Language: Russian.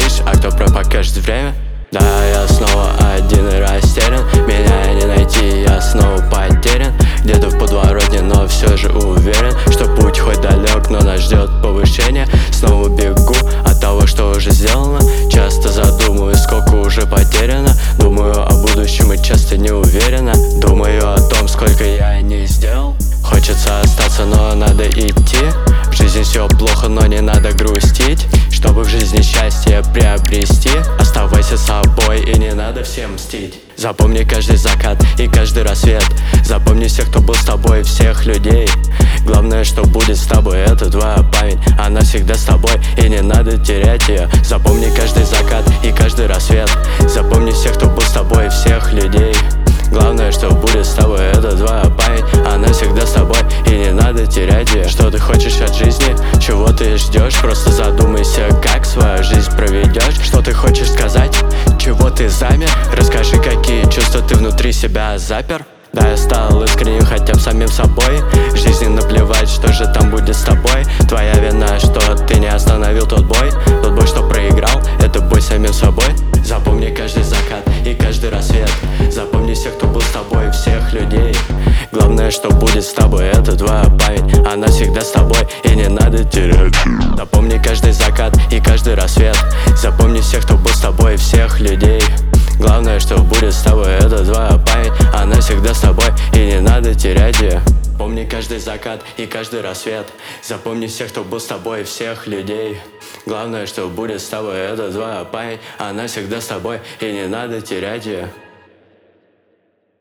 говоришь, а кто покажет время? Да, я снова один и растерян. Меня не найти, я снова потерян. Где-то в подворотне, но все же уверен, что путь хоть далек, но нас ждет повышение. Снова бегу от того, что уже сделано. Часто задумываюсь, сколько уже потеряно. Думаю о будущем и часто не уверена. Думаю о том, сколько я не сделал. Хочется остаться, но надо идти. В жизни все плохо, но не надо грустить. Чтобы в жизни счастье приобрести, оставайся собой и не надо всем мстить. Запомни каждый закат и каждый рассвет. Запомни всех, кто был с тобой, всех людей. Главное, что будет с тобой, это твоя память. Она всегда с тобой, и не надо терять ее. Запомни каждый закат и каждый рассвет. Запомни всех, кто был с тобой, всех людей. Главное, что будет с тобой, это твоя память. Она всегда с тобой, и не надо терять ее. Что ты хочешь от жизни, чего ты ждешь? Просто задумайся, как свою жизнь проведешь. Что ты хочешь сказать, чего ты замер? Расскажи, какие чувства ты внутри себя запер. Да, я стал искренним хотя бы самим собой. Жизни наплевать, что же там будет с тобой. Твоя вина, что ты не остановил тот бой. Тот бой, что проиграл, это бой самим собой. Запомни каждый закат и каждый рассвет. Запомни всех, кто был с тобой, всех людей. Главное, что будет с тобой, это твоя память. Она всегда с тобой, и не надо терять. Запомни каждый закат и каждый рассвет. Запомни всех, кто был с тобой, всех людей. Главное, что будет с тобой, это твоя память. Она всегда с тобой, и не надо терять ее. Помни каждый закат и каждый рассвет. Запомни всех, кто был с тобой, всех людей. Главное, что будет с тобой, это твоя память. Она всегда с тобой, и не надо терять ее.